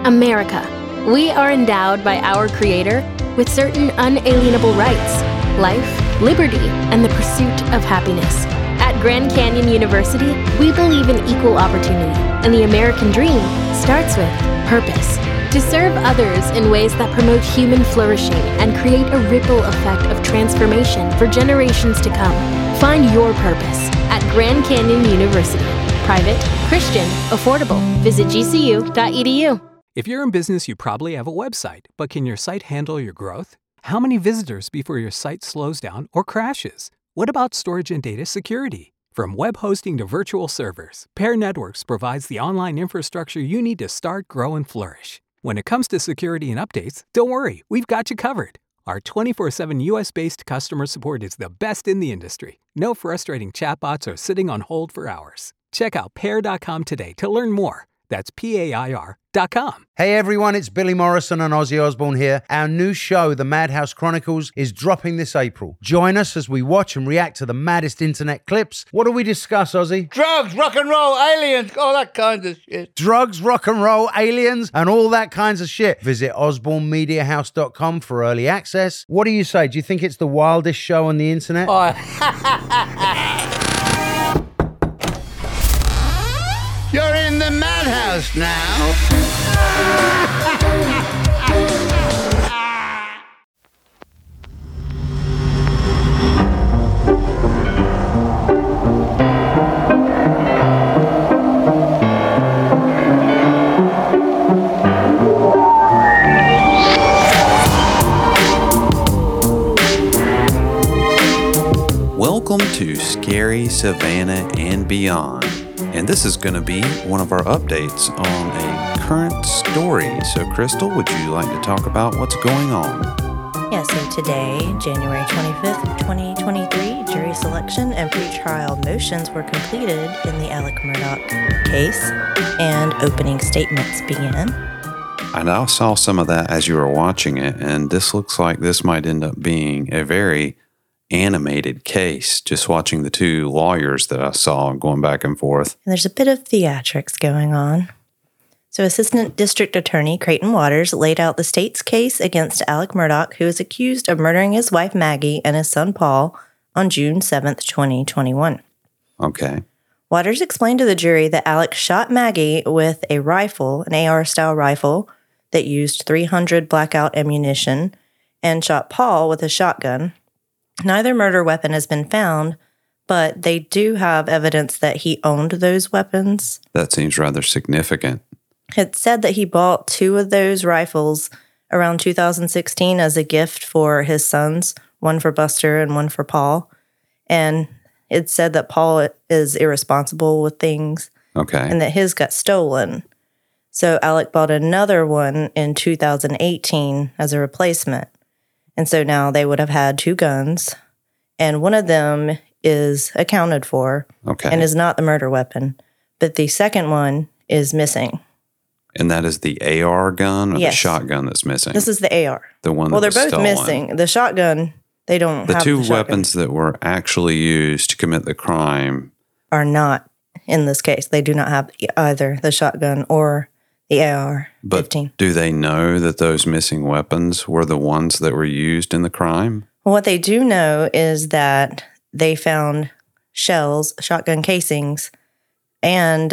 America. We are endowed by our Creator with certain unalienable rights: life, liberty, and the pursuit of happiness. At Grand Canyon University, we believe in equal opportunity, and the American dream starts with purpose. To serve others in ways that promote human flourishing and create a ripple effect of transformation for generations to come. Find your purpose at Grand Canyon University. Private, Christian, affordable. Visit gcu.edu. If you're in business, you probably have a website, but can your site handle your growth? How many visitors before your site slows down or crashes? What about storage and data security? From web hosting to virtual servers, Pair Networks provides the online infrastructure you need to start, grow, and flourish. When it comes to security and updates, don't worry, we've got you covered. Our 24/7 US-based customer support is the best in the industry. No frustrating chatbots or sitting on hold for hours. Check out Pair.com today to learn more. That's PAIR.com. Hey everyone, it's Billy Morrison and Ozzy Osbourne here. Our new show, The Madhouse Chronicles, is dropping this April. Join us as we watch and react to the maddest internet clips. What do we discuss, Ozzy? Drugs, rock and roll, aliens, all that kind of shit. Drugs, rock and roll, aliens, and all that kinds of shit. Visit osbornemediahouse.com for early access. What do you say? Do you think it's the wildest show on the internet? You're in the madhouse now. Welcome to Scary Savannah and Beyond. And this is going to be one of our updates on a current story. So, Crystal, would you like to talk about what's going on? Yeah, so today, January 25th, 2023, jury selection and pretrial motions were completed in the Alec Murdaugh case, and opening statements began. And I saw some of that as you were watching it, and this looks like this might end up being a very animated case, just watching the two lawyers that I saw going back and forth. And there's a bit of theatrics going on. So Assistant District Attorney Creighton Waters laid out the state's case against Alec Murdaugh, who is accused of murdering his wife Maggie and his son Paul on June 7th, 2021. Okay. Waters explained to the jury that Alec shot Maggie with a rifle, an AR-style rifle, that used .300 blackout ammunition, and shot Paul with a shotgun. Neither murder weapon has been found, but they do have evidence that he owned those weapons. That seems rather significant. It said that he bought two of those rifles around 2016 as a gift for his sons, one for Buster and one for Paul. And it said that Paul is irresponsible with things. Okay. And that his got stolen. So Alec bought another one in 2018 as a replacement. And so now they would have had two guns, and one of them is accounted for and is not the murder weapon, but the second one is missing. And that is the AR gun or the shotgun that's missing? This is the AR. The one that was they're both stolen. missing. The shotgun, they don't have the two shotgun. weapons that were actually used to commit the crime are not in this case. They do not have either the shotgun or the AR-15. But do they know that those missing weapons were the ones that were used in the crime? Well, what they do know is that they found shells, shotgun casings, and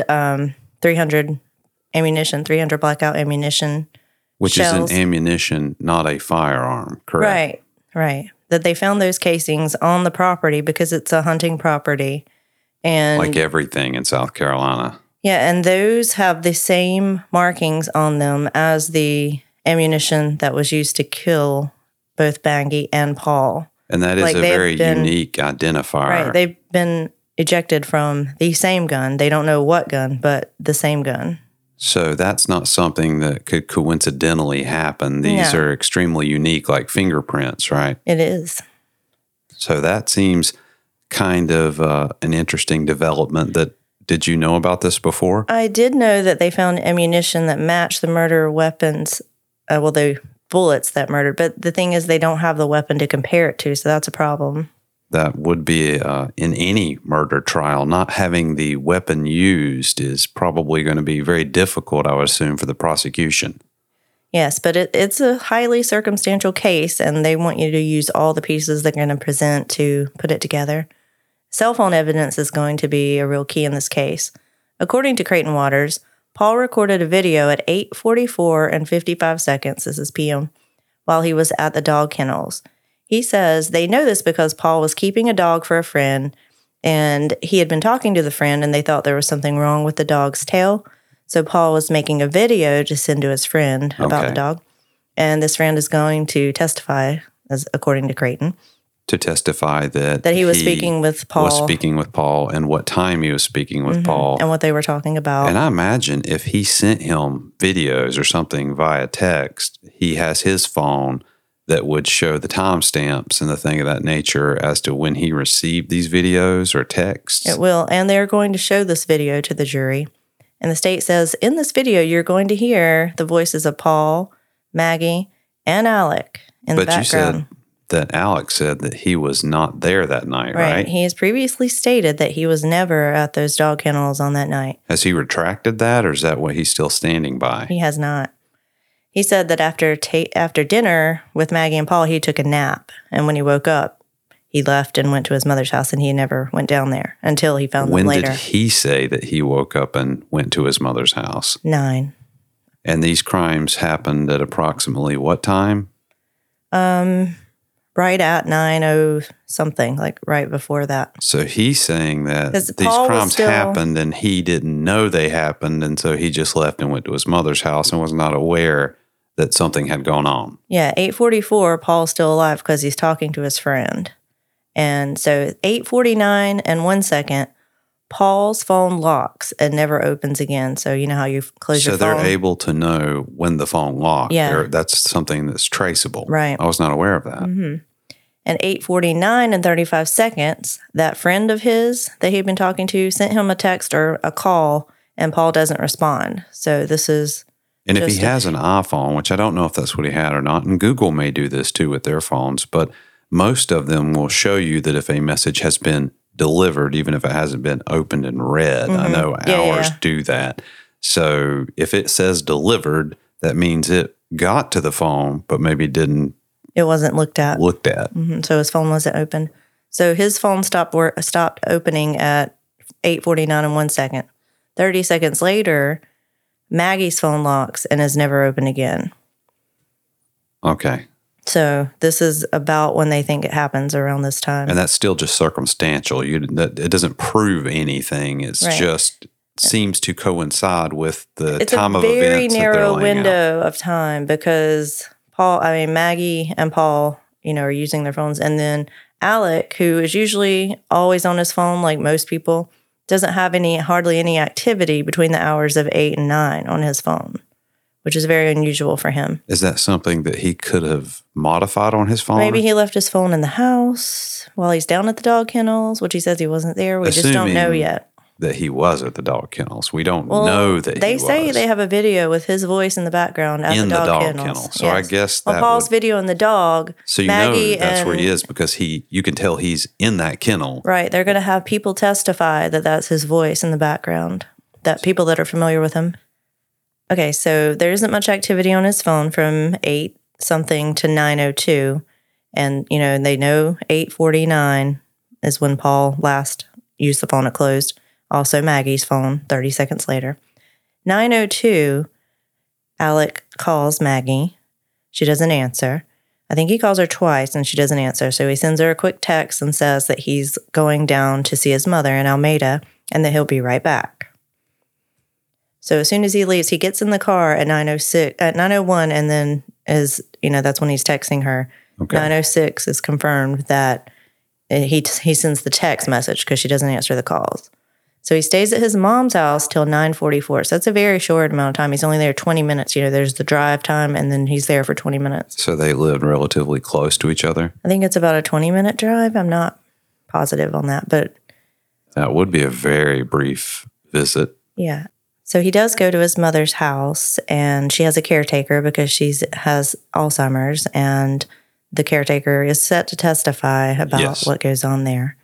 300 ammunition, 300 blackout ammunition. Which shells. is an ammunition, not a firearm, correct? Right. That they found those casings on the property because it's a hunting property. And like everything in South Carolina. Yeah, and those have the same markings on them as the ammunition that was used to kill both Maggie and Paul. And that is a very unique identifier. Right, they've been ejected from the same gun. They don't know what gun, but the same gun. So that's not something that could coincidentally happen. These are extremely unique, like fingerprints, right? It is. So that seems kind of an interesting development. Did you know about this before? I did know that they found ammunition that matched the murder weapons, the bullets that murdered. But the thing is, they don't have the weapon to compare it to, so that's a problem. That would be in any murder trial. Not having the weapon used is probably going to be very difficult, I would assume, for the prosecution. Yes, but it's a highly circumstantial case, and they want you to use all the pieces they're going to present to put it together. Cell phone evidence is going to be a real key in this case. According to Creighton Waters, Paul recorded a video at 8:44 and 55 seconds, this is PM, while he was at the dog kennels. He says they know this because Paul was keeping a dog for a friend, and he had been talking to the friend, and they thought there was something wrong with the dog's tail. So Paul was making a video to send to his friend about the dog, and this friend is going to testify, as according to Creighton, to testify that he was speaking with Paul. Was speaking with Paul, and what time he was speaking with Paul, and what they were talking about. And I imagine if he sent him videos or something via text, he has his phone that would show the timestamps and the thing of that nature as to when he received these videos or texts. It will, and they're going to show this video to the jury. And the state says, in this video, you're going to hear the voices of Paul, Maggie, and Alec in the background. You said that Alec said that he was not there that night, right? He has previously stated that he was never at those dog kennels on that night. Has he retracted that, or is that what he's still standing by? He has not. He said that after dinner with Maggie and Paul, he took a nap. And when he woke up, he left and went to his mother's house, and he never went down there until he found them later. When did he say that he woke up and went to his mother's house? 9. And these crimes happened at approximately what time? Right at 9:00 something, like right before that. So he's saying that these Paul crimes happened and he didn't know they happened, and so he just left and went to his mother's house and was not aware that something had gone on. Yeah, 8:44, Paul's still alive because he's talking to his friend. And so 8:49 and 1 second, Paul's phone locks and never opens again. So you know how you close your phone? So they're able to know when the phone locked. Yeah. That's something that's traceable. Right. I was not aware of that. Mm-hmm. And 8:49 and 35 seconds, that friend of his that he'd been talking to sent him a text or a call, and Paul doesn't respond. So this is... And if he has an iPhone, which I don't know if that's what he had or not, and Google may do this too with their phones, but most of them will show you that if a message has been delivered, even if it hasn't been opened and read. I know ours do that. So if it says delivered, that means it got to the phone, but maybe didn't. It wasn't looked at. So his phone wasn't open. So his phone stopped opening at 8:49 and 1 second. 30 seconds later, Maggie's phone locks and is never open again. Okay. So this is about when they think it happens, around this time. And that's still just circumstantial. It doesn't prove anything. It's just seems to coincide with the time of events. It's a very narrow window of time because Maggie and Paul, are using their phones. And then Alec, who is usually always on his phone like most people, doesn't have hardly any activity between the hours of 8 and 9 on his phone, which is very unusual for him. Is that something that he could have modified on his phone? Maybe he left his phone in the house while he's down at the dog kennels, which he says he wasn't there. We just don't know yet. That he was at the dog kennels. We don't know that he was. They say they have a video with his voice in the background at the dog kennel. So I guess that Paul's video in the dog. So Maggie that's where he is because you can tell he's in that kennel. Right. They're going to have people testify that that's his voice in the background, that people that are familiar with him. Okay, so there isn't much activity on his phone from 8 something to 9:02. And, they know 8:49 is when Paul last used the phone. It closed. Also Maggie's phone, 30 seconds later. 9:02, Alec calls Maggie. She doesn't answer. I think he calls her twice and she doesn't answer. So he sends her a quick text and says that he's going down to see his mother in Almeda and that he'll be right back. So as soon as he leaves, he gets in the car at 9:01 and then that's when he's texting her. Okay. 9:06 is confirmed that he sends the text message because she doesn't answer the calls. So he stays at his mom's house till 9:44. So that's a very short amount of time. He's only there 20 minutes. There's the drive time, and then he's there for 20 minutes. So they lived relatively close to each other? I think it's about a 20-minute drive. I'm not positive on that, but... That would be a very brief visit. Yeah. So he does go to his mother's house, and she has a caretaker because she has Alzheimer's, and the caretaker is set to testify about what goes on there.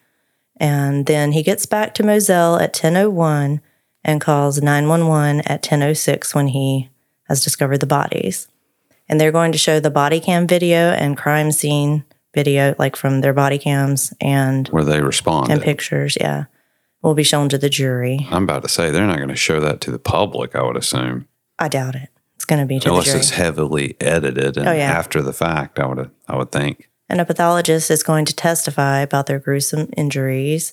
And then he gets back to Moselle at 10:01 and calls 911 at 10:06 when he has discovered the bodies. And they're going to show the body cam video and crime scene video, like from their body cams and where they responded. And pictures, yeah, will be shown to the jury. I'm about to say they're not going to show that to the public, I would assume. I doubt it. It's going to be to Unless the jury. it's heavily edited and after the fact, I would think. And a pathologist is going to testify about their gruesome injuries.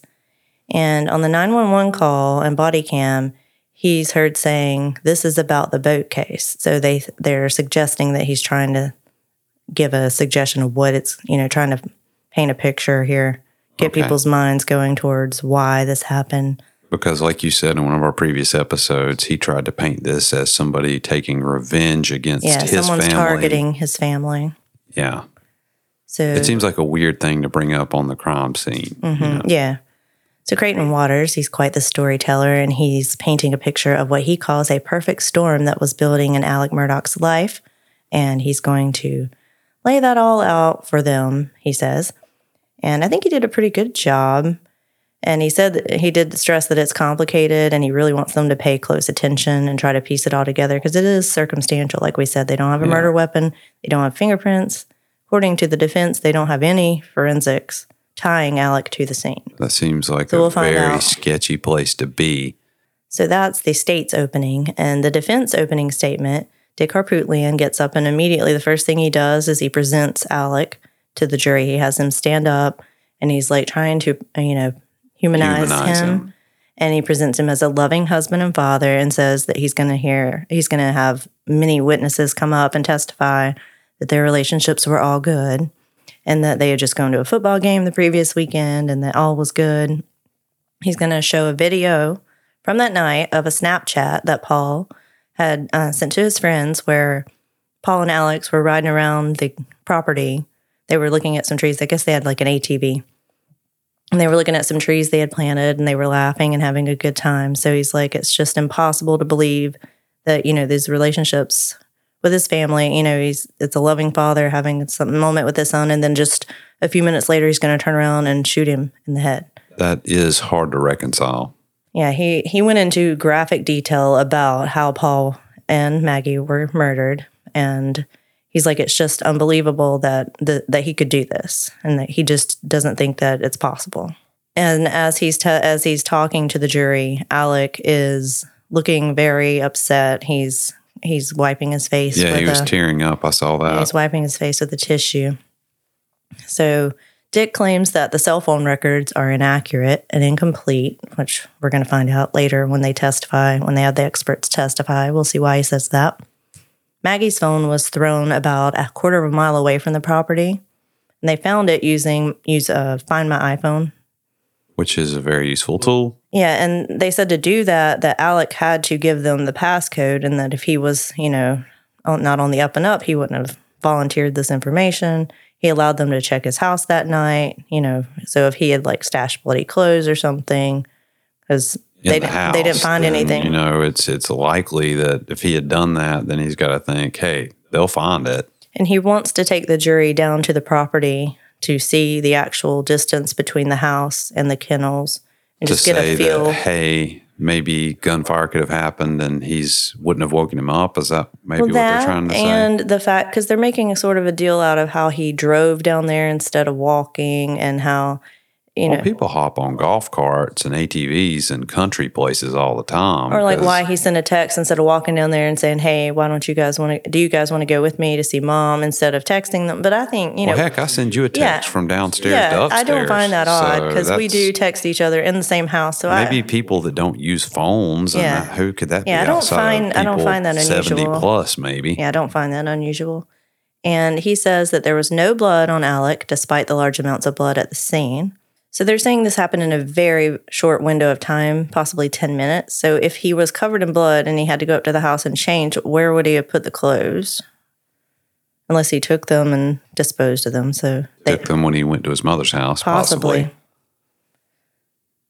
And on the 911 call and body cam, he's heard saying, this is about the boat case. So they're suggesting that he's trying to give a suggestion of what it's, trying to paint a picture here, get people's minds going towards why this happened. Because like you said in one of our previous episodes, he tried to paint this as somebody taking revenge against his family. Yeah, someone's targeting his family. Yeah. So it seems like a weird thing to bring up on the crime scene. Mm-hmm. Yeah. So Creighton Waters, he's quite the storyteller, and he's painting a picture of what he calls a perfect storm that was building in Alec Murdaugh's life. And he's going to lay that all out for them, he says. And I think he did a pretty good job. And he said that he did stress that it's complicated and he really wants them to pay close attention and try to piece it all together because it is circumstantial. Like we said, they don't have a murder weapon. They don't have fingerprints. According to the defense, they don't have any forensics tying Alec to the scene. That seems like a very sketchy place to be. So that's the state's opening. And the defense opening statement, Dick Harpootlian gets up and immediately the first thing he does is he presents Alec to the jury. He has him stand up and he's like trying to, humanize him. And he presents him as a loving husband and father and says that he's going to have many witnesses come up and testify that their relationships were all good and that they had just gone to a football game the previous weekend and that all was good. He's going to show a video from that night of a Snapchat that Paul had sent to his friends where Paul and Alex were riding around the property. They were looking at some trees. I guess they had like an ATV. And they were looking at some trees they had planted and they were laughing and having a good time. So he's like, it's just impossible to believe that, these relationships with his family, it's a loving father having some moment with his son. And then just a few minutes later, he's going to turn around and shoot him in the head. That is hard to reconcile. Yeah, he went into graphic detail about how Paul and Maggie were murdered. And he's like, it's just unbelievable that he could do this and that he just doesn't think that it's possible. And as he's talking to the jury, Alec is looking very upset. He's wiping his face. Yeah, he was tearing up. I saw that. He's wiping his face with a tissue. So Dick claims that the cell phone records are inaccurate and incomplete, which we're going to find out later when they testify, when they have the experts testify. We'll see why he says that. Maggie's phone was thrown about a quarter of a mile away from the property, and they found it use Find My iPhone. Which is a very useful tool. Yeah, and they said to do that Alec had to give them the passcode, and that if he was, not on the up and up, he wouldn't have volunteered this information. He allowed them to check his house that night, so if he had like stashed bloody clothes or something, because they didn't find anything. It's likely that if he had done that, then he's got to think, hey, they'll find it. And he wants to take the jury down to the property to see the actual distance between the house and the kennels and just get a feel. That, hey, maybe gunfire could have happened and wouldn't have woken him up. Is that maybe what they're trying to say? And the fact, because they're making a sort of a deal out of how he drove down there instead of walking and how, people hop on golf carts and ATVs in country places all the time. Or like why he sent a text instead of walking down there and saying, hey, do you guys want to go with me to see mom instead of texting them? But I think, heck, I send you a text from downstairs to upstairs. I don't find that odd because we do text each other in the same house. So maybe people that don't use phones, and who could that be outside I don't find that unusual. 70 plus maybe. Yeah, I don't find that unusual. And he says that there was no blood on Alec despite the large amounts of blood at the scene. So they're saying this happened in a very short window of time, possibly 10 minutes. So if he was covered in blood and he had to go up to the house and change, where would he have put the clothes? Unless he took them and disposed of them. So took them when he went to his mother's house, possibly.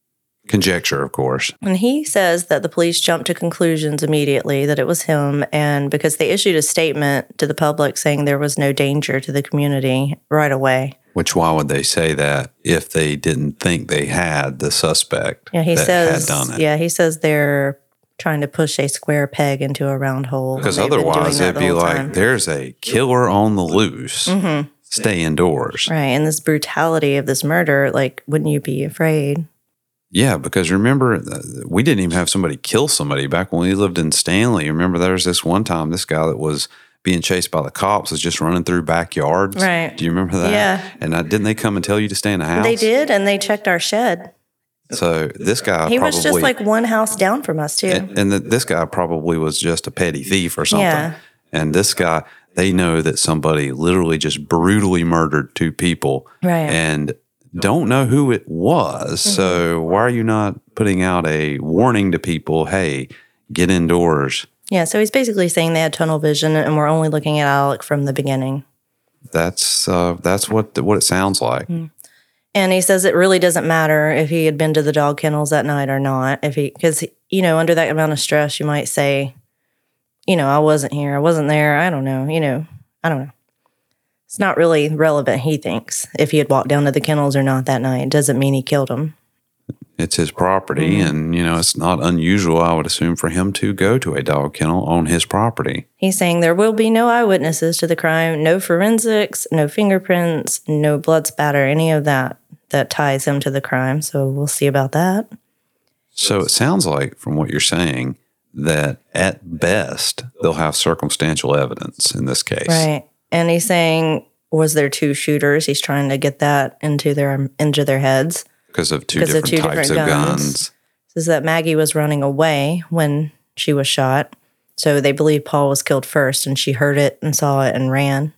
Conjecture, of course. And he says that the police jumped to conclusions immediately that it was him, and because they issued a statement to the public saying there was no danger to the community right away. Which, why would they say that if they didn't think they had the suspect Yeah, he that says. had done it? Yeah, he says they're trying to push a square peg into a round hole. Because They've been doing otherwise, that it'd the be whole like, time. there's a killer on the loose. Stay indoors. Right, and this brutality of this murder, like, wouldn't you be afraid? Yeah, because remember, we didn't even have somebody kill somebody back when we lived in Stanley. Remember, there was this one time, this guy that was being chased by the cops was just running through backyards. Right. Do you remember that? Yeah. And didn't they come and tell you to stay in the house? They did, and they checked our shed. So this guy He probably... was just like one house down from us, too. And this guy probably was just a petty thief or something. Yeah. And this guy, they know that somebody literally just brutally murdered 2 people. Right. And don't know who it was. So why are you not putting out a warning to people, hey, get indoors? Yeah, so he's basically saying they had tunnel vision, and we're only looking at Alec from the beginning. That's what it sounds like. And he says it really doesn't matter if he had been to the dog kennels that night or not. Because, under that amount of stress, you might say, I wasn't here, I wasn't there, I don't know, I don't know. It's not really relevant, he thinks, if he had walked down to the kennels or not that night. It doesn't mean he killed him. It's his property, and, it's not unusual, I would assume, for him to go to a dog kennel on his property. He's saying there will be no eyewitnesses to the crime, no forensics, no fingerprints, no blood spatter, any of that ties him to the crime. So we'll see about that. So it sounds like, from what you're saying, that at best, they'll have circumstantial evidence in this case. Right. And he's saying, was there 2 shooters? He's trying to get that into their heads. Because of two different types of guns. Says that Maggie was running away when she was shot. So they believe Paul was killed first, and she heard it and saw it and ran.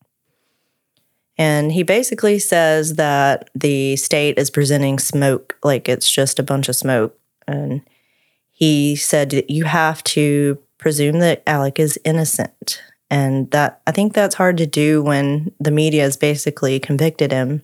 And he basically says that the state is presenting smoke, like it's just a bunch of smoke. And he said that you have to presume that Alec is innocent. And that I think that's hard to do when the media has basically convicted him.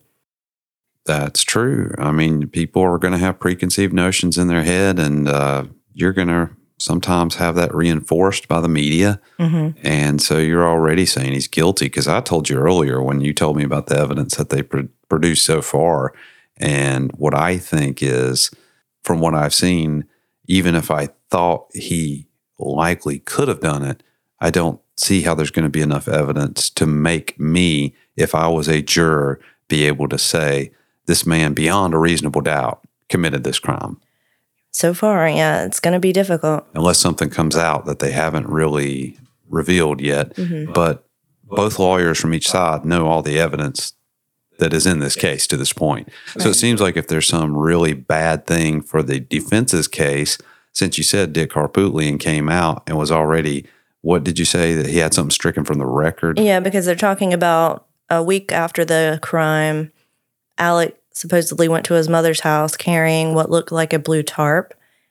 That's true. I mean, people are going to have preconceived notions in their head, and you're going to sometimes have that reinforced by the media. And so you're already saying he's guilty, because I told you earlier when you told me about the evidence that they produced so far. And what I think is, from what I've seen, even if I thought he likely could have done it, I don't see how there's going to be enough evidence to make me, if I was a juror, be able to say, this man, beyond a reasonable doubt, committed this crime. So far, yeah, it's going to be difficult. Unless something comes out that they haven't really revealed yet. But both lawyers from each side know all the evidence that is in this case to this point. So it seems like if there's some really bad thing for the defense's case, since you said Dick Harpootlian came out and was already, what did you say, that he had something stricken from the record? Yeah, because they're talking about a week after the crime, Alec supposedly went to his mother's house carrying what looked like a blue tarp,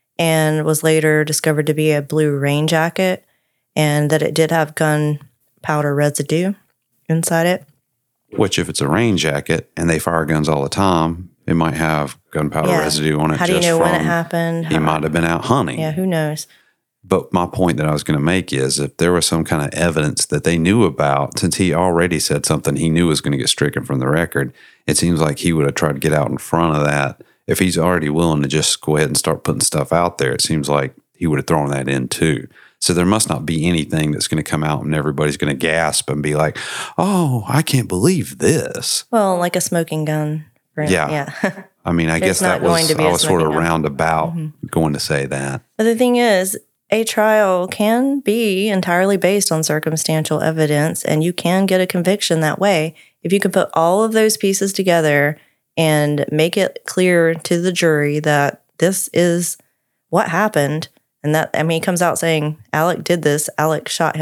and was later discovered to be a blue rain jacket, and that it did have gunpowder residue inside it. Which, if it's a rain jacket and they fire guns all the time, it might have gunpowder residue on it. How do you know when it happened? He might have been out hunting. Yeah, who knows? But my point that I was going to make is, if there was some kind of evidence that they knew about, since he already said something he knew was going to get stricken from the record, it seems like he would have tried to get out in front of that. If he's already willing to just go ahead and start putting stuff out there, it seems like he would have thrown that in too. So there must not be anything that's going to come out and everybody's going to gasp and be like, oh, I can't believe this. Well, like a smoking gun. Yeah. I mean, I guess that was, I was sort of roundabout going to say that. But the thing is, a trial can be entirely based on circumstantial evidence, and you can get a conviction that way. If you can put all of those pieces together and make it clear to the jury that this is what happened, and that, I mean, he comes out saying, Alec did this, Alec shot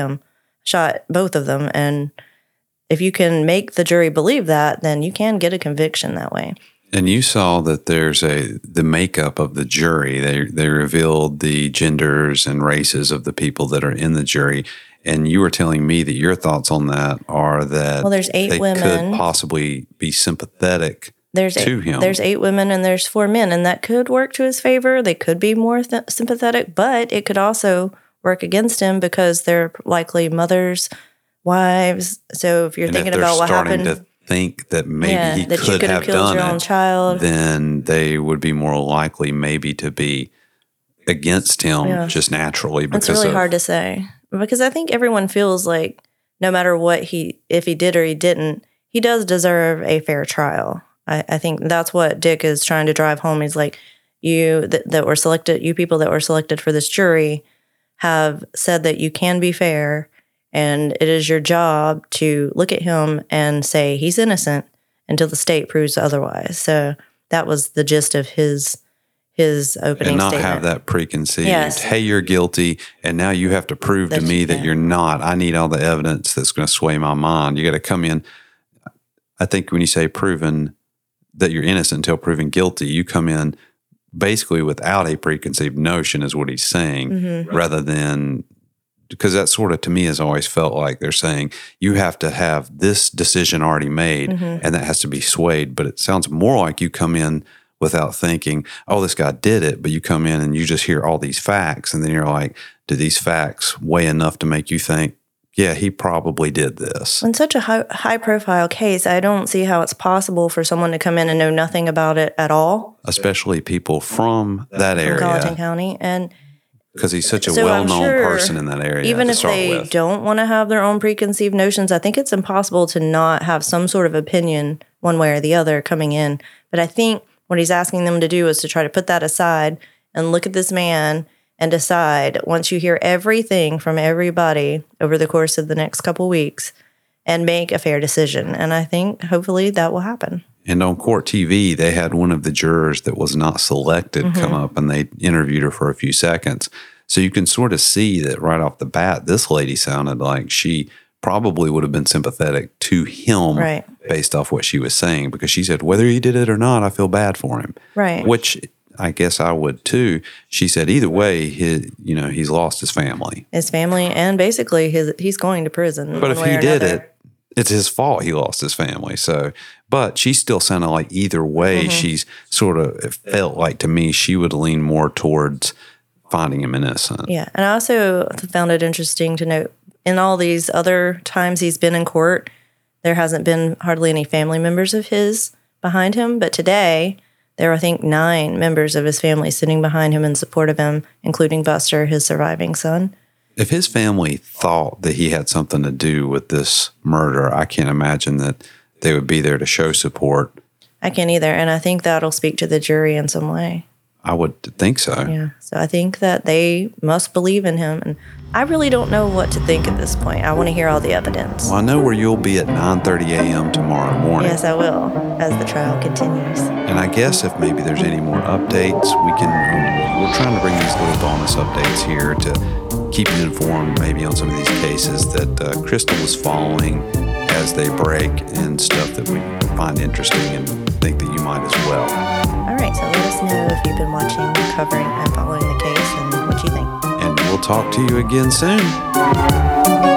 both of them, and if you can make the jury believe that, then you can get a conviction that way. And you saw that there's the makeup of the jury. They revealed the genders and races of the people that are in the jury. And you were telling me that your thoughts on that are that there's 8 they women. could possibly be sympathetic to him. There's 8 women and there's 4 men, and that could work to his favor. They could be more sympathetic, but it could also work against him because they're likely mothers, wives. So if you're thinking about what happened, to think that maybe he that you could have killed done your own it, child, then they would be more likely maybe to be against him just naturally. It's really hard to say, because I think everyone feels like no matter what if he did or he didn't, he does deserve a fair trial. I think that's what Dick is trying to drive home. He's like, you people that were selected for this jury have said that you can be fair, and it is your job to look at him and say he's innocent until the state proves otherwise. So that was the gist of his opening and not statement. have that preconceived, hey, you're guilty, and now you have to prove to me that you're not. I need all the evidence that's going to sway my mind. You got to come in. I think when you say proven that you're innocent until proven guilty, you come in basically without a preconceived notion is what he's saying, rather than, because that sort of, to me, has always felt like they're saying you have to have this decision already made and that has to be swayed. But it sounds more like you come in without thinking, oh, this guy did it, but you come in and you just hear all these facts, and then you're like, do these facts weigh enough to make you think, yeah, he probably did this? In such a high-profile case, I don't see how it's possible for someone to come in and know nothing about it at all. Especially people from that area. Gallatin County. And because he's such a well-known person in that area. Even if they don't want to have their own preconceived notions, I think it's impossible to not have some sort of opinion one way or the other coming in. But I think what he's asking them to do is to try to put that aside and look at this man and decide, once you hear everything from everybody over the course of the next couple weeks, and make a fair decision. And I think hopefully that will happen. And on Court TV, they had one of the jurors that was not selected come up, and they interviewed her for a few seconds. So you can sort of see that right off the bat, this lady sounded like she probably would have been sympathetic to him based off what she was saying, because she said, whether he did it or not, I feel bad for him. Right. Which I guess I would too. She said either way, he's lost his family. His family, and basically he's going to prison. But if he did it, it's his fault he lost his family. So, but she still sounded like either way, she's sort of, it felt like to me, she would lean more towards finding him innocent. Yeah. And I also found it interesting to note, in all these other times he's been in court, there hasn't been hardly any family members of his behind him. But today, there are, I think, 9 members of his family sitting behind him in support of him, including Buster, his surviving son. If his family thought that he had something to do with this murder, I can't imagine that they would be there to show support. I can't either, and I think that'll speak to the jury in some way. I would think so. Yeah, so I think that they must believe in him, and I really don't know what to think at this point. I want to hear all the evidence. Well, I know where you'll be at 9:30 a.m. tomorrow morning. Yes, I will, as the trial continues. And I guess if maybe there's any more updates, we're trying to bring these little bonus updates here to keep you informed maybe on some of these cases that Crystal was following as they break, and stuff that we find interesting and think that you might as well. All right, so let us know if you've been watching, covering, and following the case and what you think. And we'll talk to you again soon.